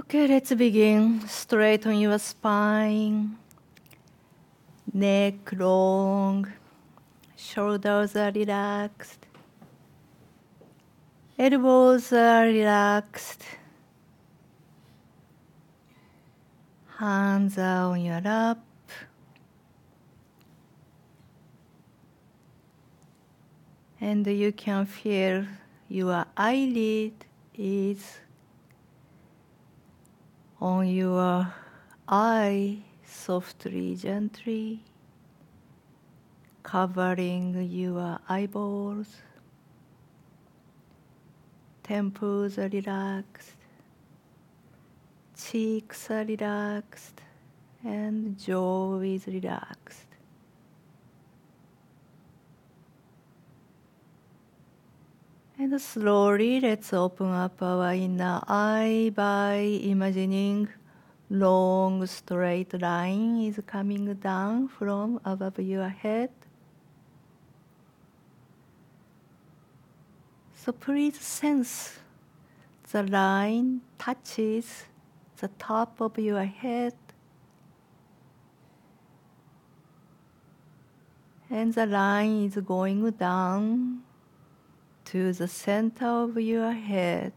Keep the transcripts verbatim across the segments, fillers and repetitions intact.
Okay, let's begin. Straighten your spine. Neck long. Shoulders are relaxed. Elbows are relaxed. Hands are on your lap. And you can feel your eyelid is on your eye softly, gently, covering your eyeballs. Temples are relaxed. Cheeks are relaxed. And jaw is relaxed. And slowly, let's open up our inner eye by imagining long straight line is coming down from above your head. So please sense the line touches the top of your head. And the line is going down to the center of your head.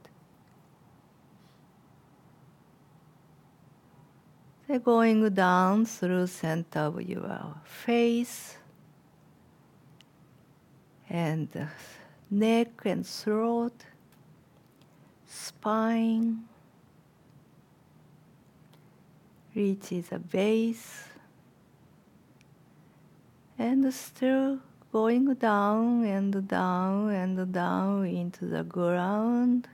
They're going down through center of your face and neck and throat, spine, reaches the base, and still going down and down and down into the ground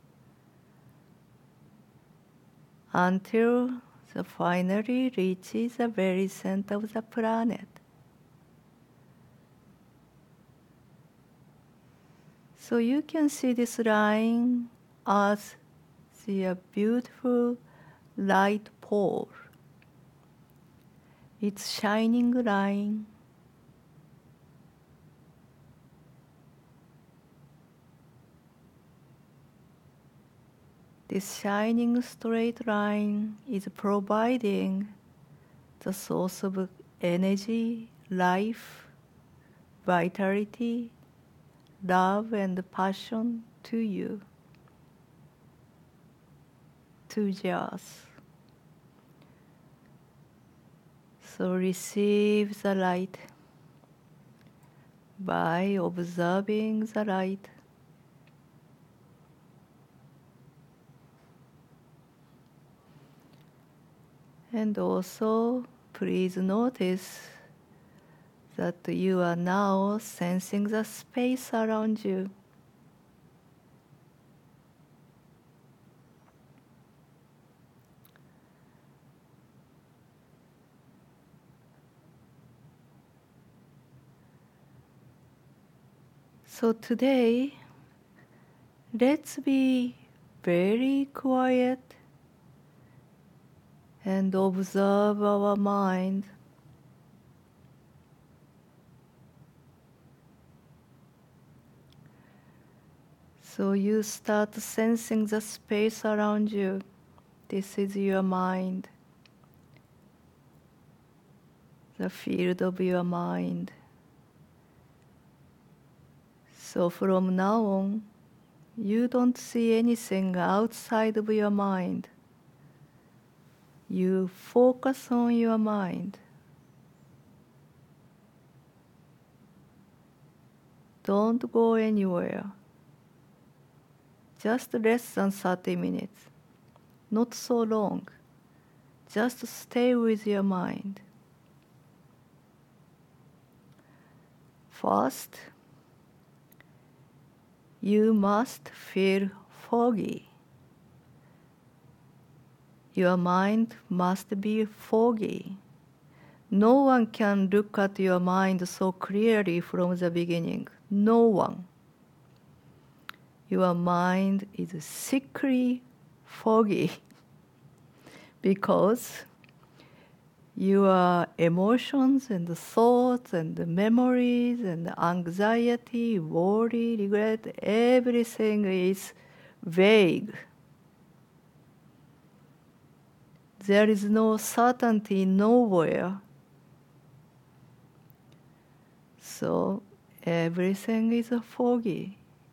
until the finally reaches the very center of the planet. So you can see this line as the beautiful light pole. It's shining line. This shining straight line is providing the source of energy, life, vitality, love, and passion to you, to just. So receive the light by observing the light. And also, please notice that you are now sensing the space around you. So today, let's be very quiet and observe our mind. So you start sensing the space around you. This is your mind, the field of your mind. So from now on, you don't see anything outside of your mind. You focus on your mind. Don't go anywhere. Just less than thirty minutes. Not so long. Just stay with your mind. First, you must feel foggy. Your mind must be foggy. No one can look at your mind so clearly from the beginning. No one. Your mind is sickly foggy because your emotions and thoughts and memories and anxiety, worry, regret, everything is vague. There is no certainty nowhere. So everything is foggy.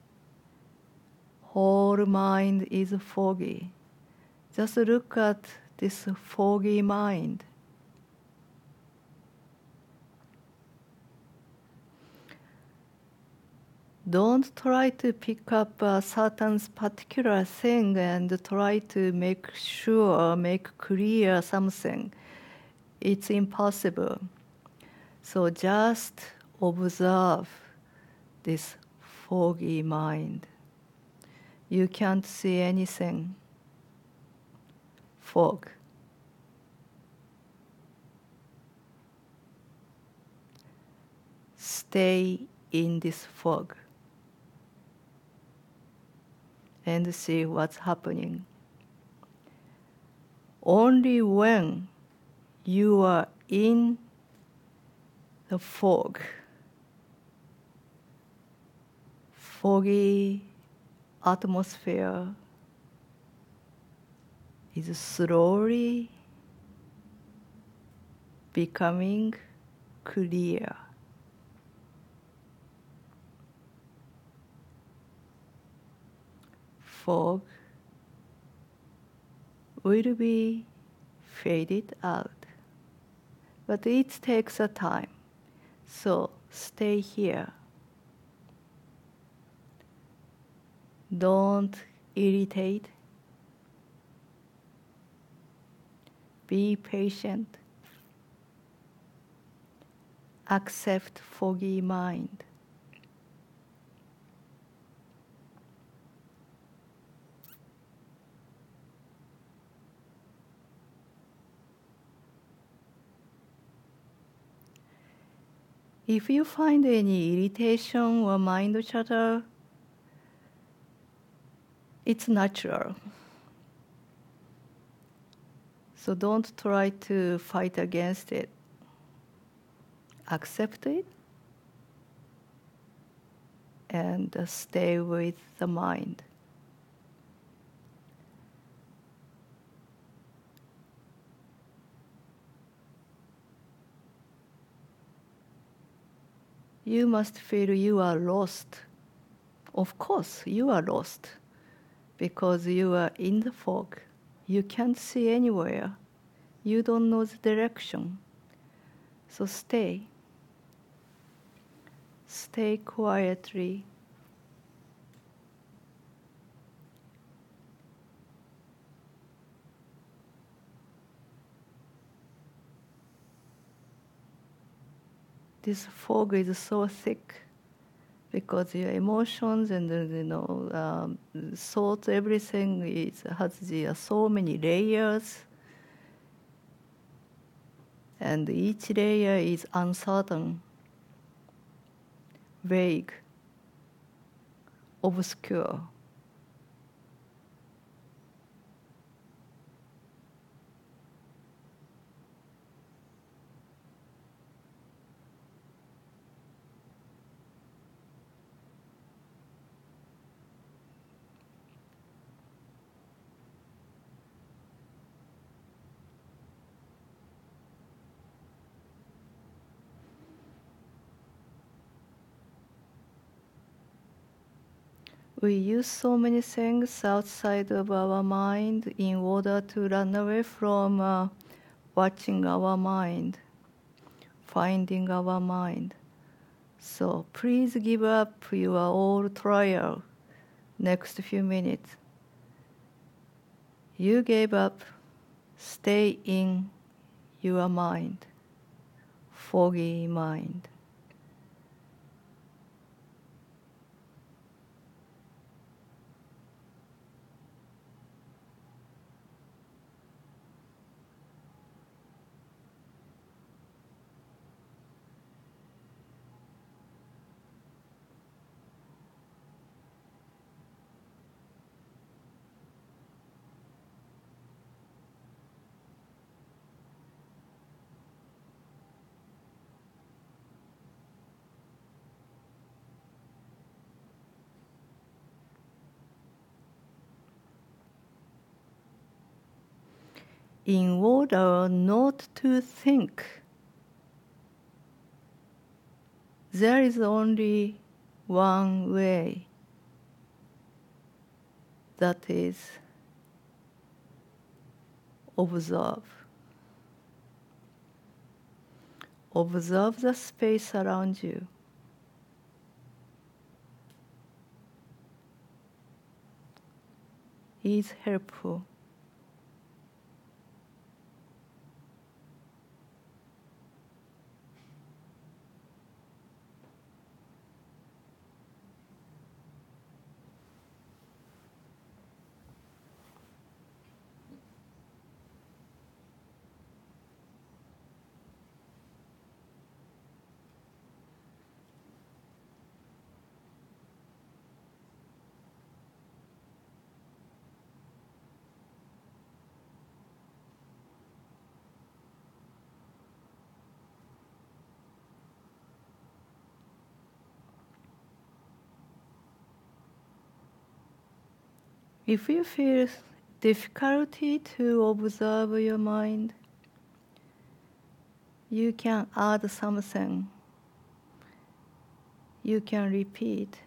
Whole mind is foggy. Just look at this foggy mind. Don't try to pick up a certain particular thing and try to make sure, make clear something. It's impossible. So just observe this foggy mind. You can't see anything. Fog. Stay in this fog and see what's happening. Only when you are in the fog, foggy atmosphere is slowly becoming clear. Fog will be faded out, but it takes a time. So stay here. Don't irritate. Be patient. Accept foggy mind. If you find any irritation or mind chatter, it's natural. So don't try to fight against it. Accept it and stay with the mind. You must feel you are lost. Of course, you are lost because you are in the fog. You can't see anywhere. You don't know the direction. So stay. Stay quietly. This fog is so thick because your emotions and you know um, thoughts, everything is, has the, uh, so many layers, and each layer is uncertain, vague, obscure. We use so many things outside of our mind in order to run away from uh, watching our mind, finding our mind. So please give up your old trial next few minutes. You gave up, stay in your mind, foggy mind. in order not to think. There is only one way. That is, observe. Observe the space around you. Is helpful. If you feel difficulty to observe your mind, you can add something. You can repeat,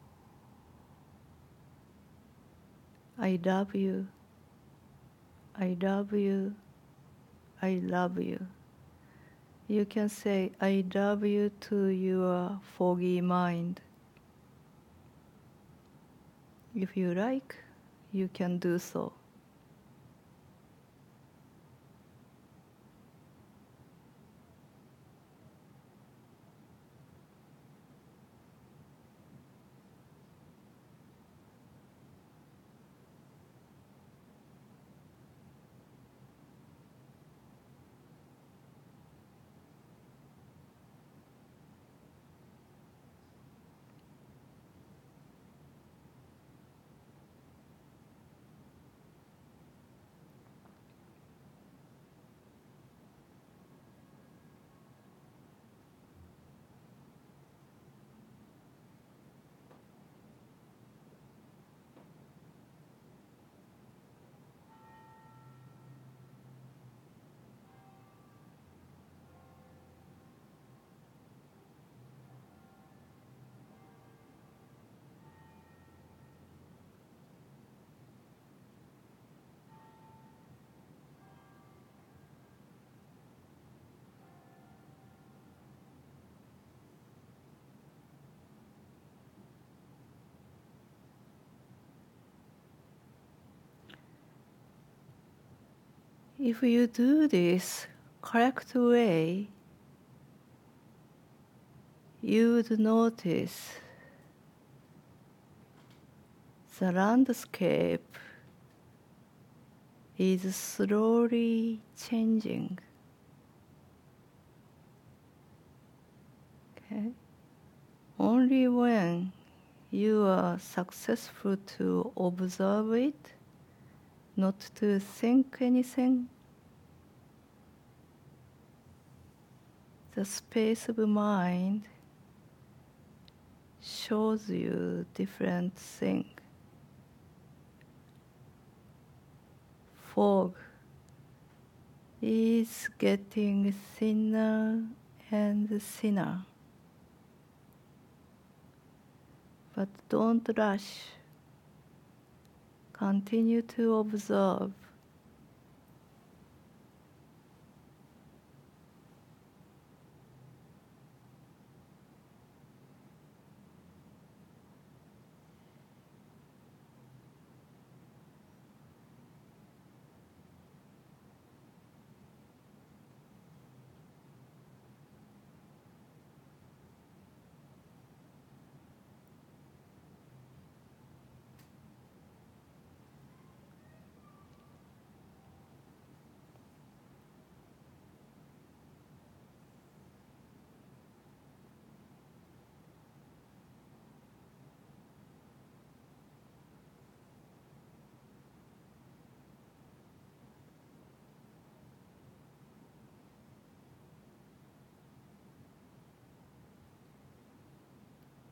I love you, I love you, I love you. You can say, I love you to your foggy mind. If you like, you can do so. If you do this correct way, you would notice the landscape is slowly changing. Okay? Only when you are successful to observe it, not to think anything, the space of mind shows you different things. Fog is getting thinner and thinner. But don't rush. Continue to observe.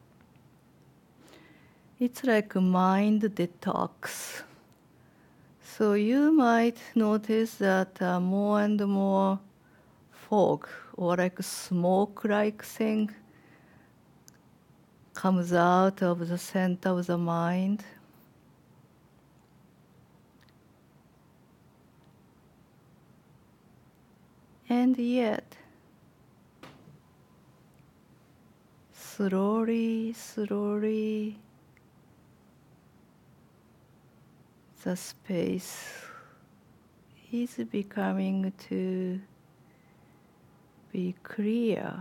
It's like a mind detox. So you might notice that uh, more and more fog or like smoke-like thing comes out of the center of the mind. And yet, slowly, slowly, the space is becoming to be clear.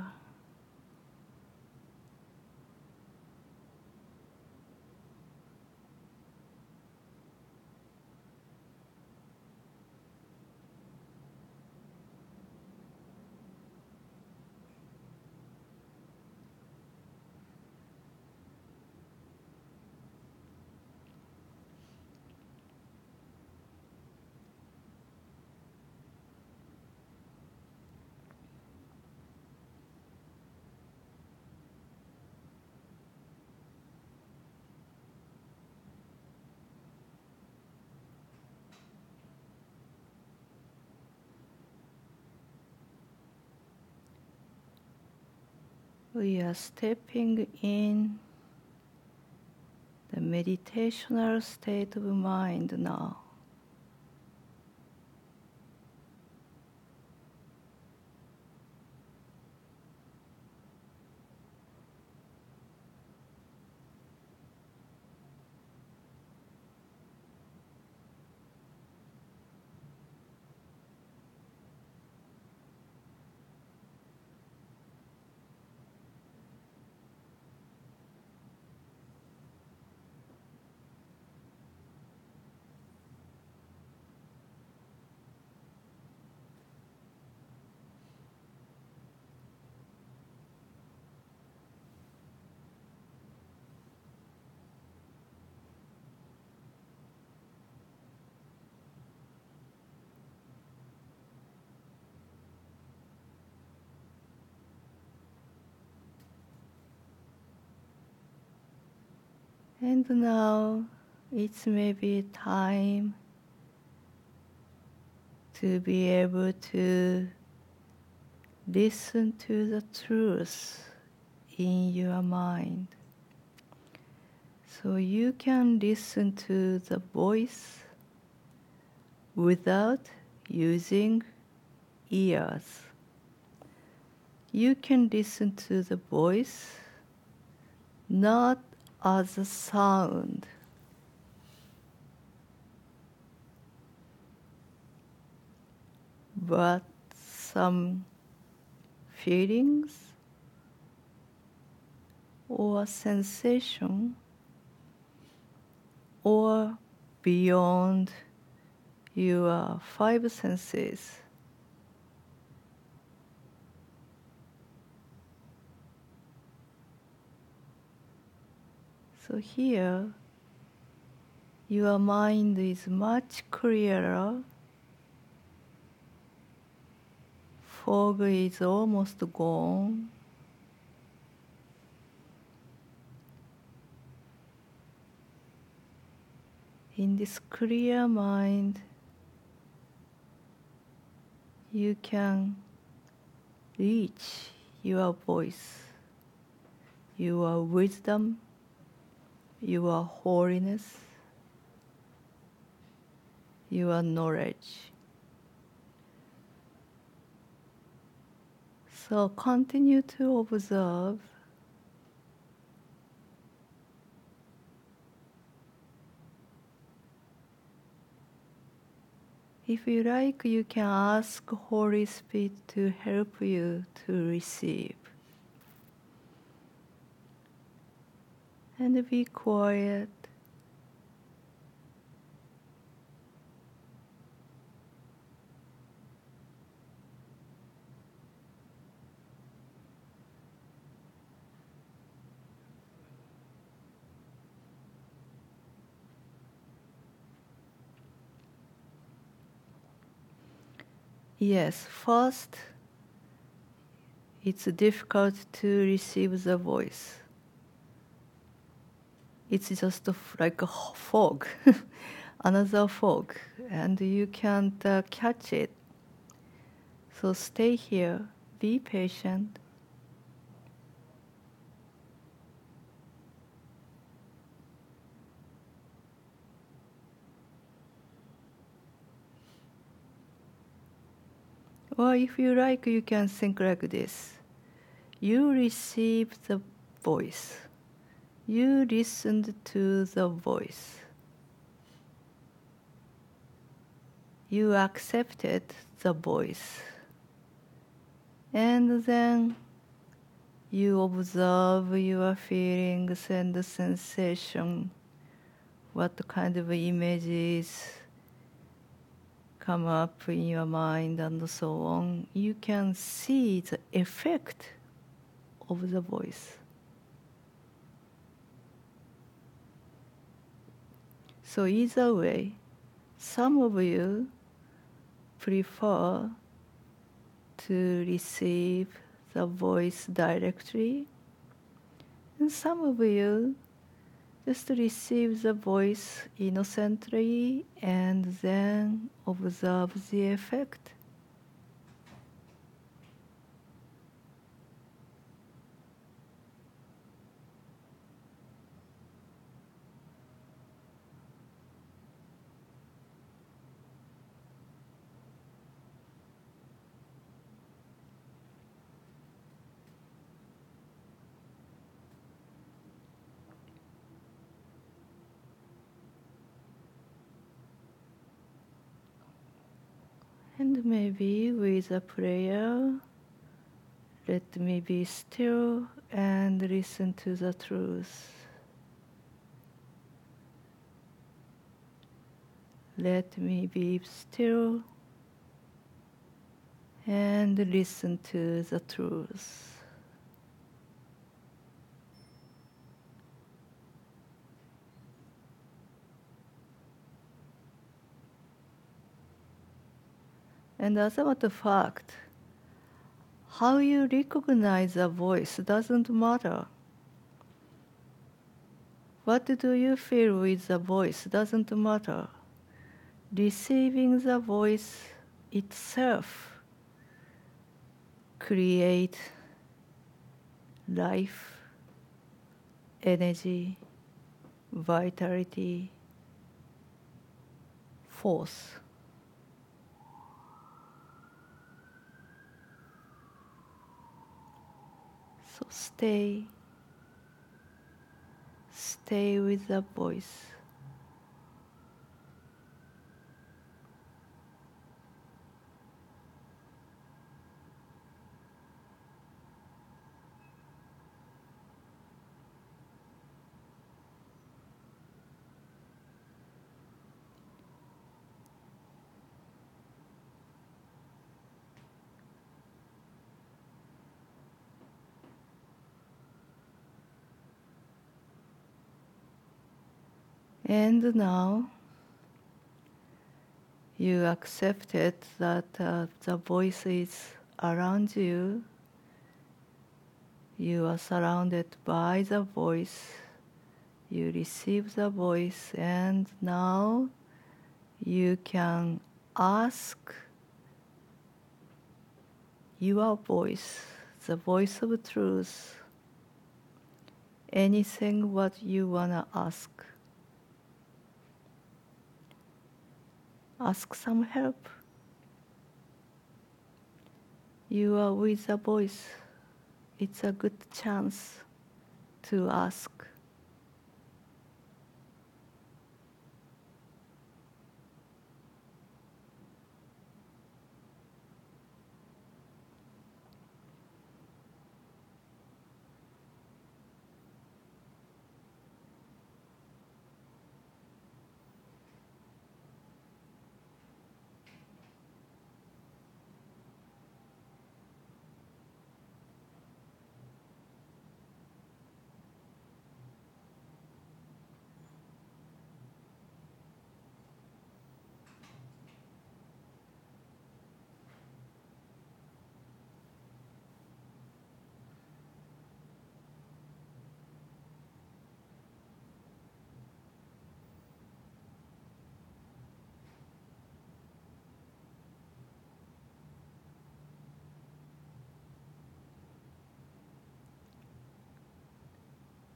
We are stepping in the meditational state of mind now. And now it's maybe time to be able to listen to the truth in your mind. So you can listen to the voice without using ears. You can listen to the voice not as a sound, but some feelings or sensation or beyond your five senses. So here, your mind is much clearer. Fog is almost gone. In this clear mind, you can reach your voice, your wisdom, your holiness, your knowledge. So continue to observe. If you like, you can ask Holy Spirit to help you to receive. And be quiet. Yes, first, it's difficult to receive the voice. It's just like a fog, another fog. and you can't uh, catch it. So stay here, be patient. Or if you like, you can think like this. You received the voice. You listened to the voice. You accepted the voice. And then you observe your feelings and the sensation, what kind of images come up in your mind and so on. You can see the effect of the voice. So either way, some of you prefer to receive the voice directly, and some of you just receive the voice innocently and then observe the effect. And maybe with a prayer, let me be still and listen to the truth. Let me be still and listen to the truth. And as a matter of fact, how you recognize a voice doesn't matter. What do you feel with the voice doesn't matter. Receiving the voice itself creates life, energy, vitality, force. So stay, stay with the voice. And now you accepted that uh, the voice is around you. You are surrounded by the voice. You receive the voice, and now you can ask your voice, the voice of truth, anything what you wanna ask. Ask some help. You are with the voice. It's a good chance to ask.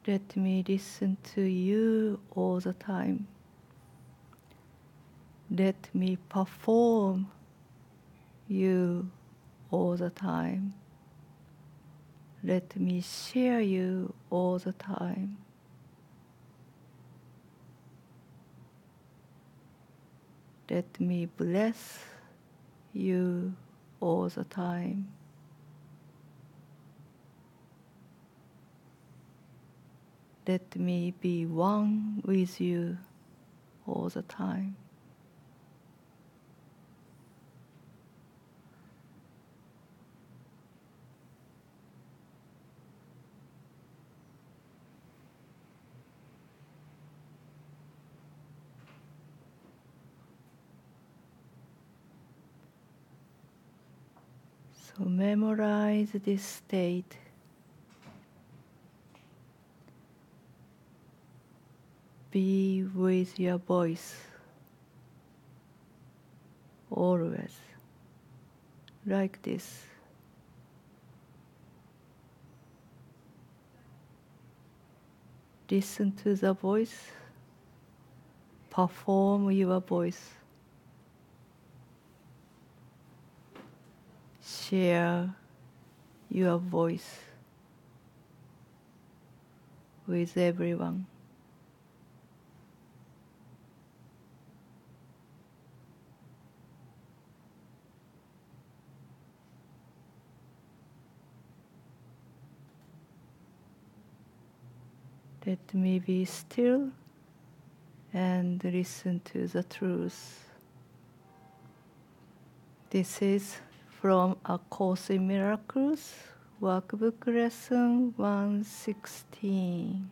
Let me listen to you all the time. Let me perform you all the time. Let me share you all the time. Let me bless you all the time. Let me be one with you all the time. So memorize this state. Be with your voice always, like this. Listen to the voice, perform your voice, share your voice with everyone. Let me be still and listen to the truth. This is from A Course in Miracles, Workbook Lesson one sixteen.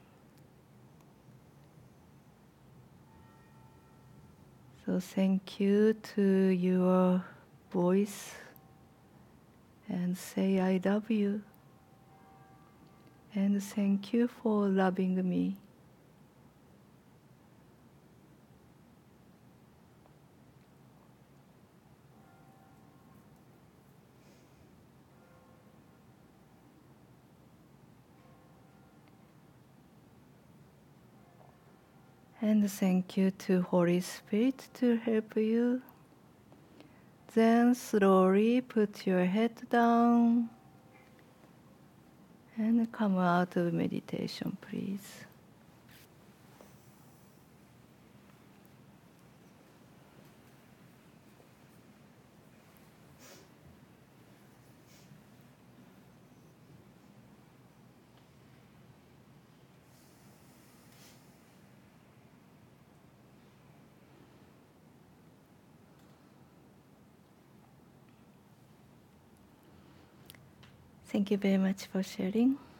So thank you to your voice and say I love you. And thank you for loving me. And thank you to Holy Spirit to help you. Then slowly put your head down and come out of meditation, please. Thank you very much for sharing.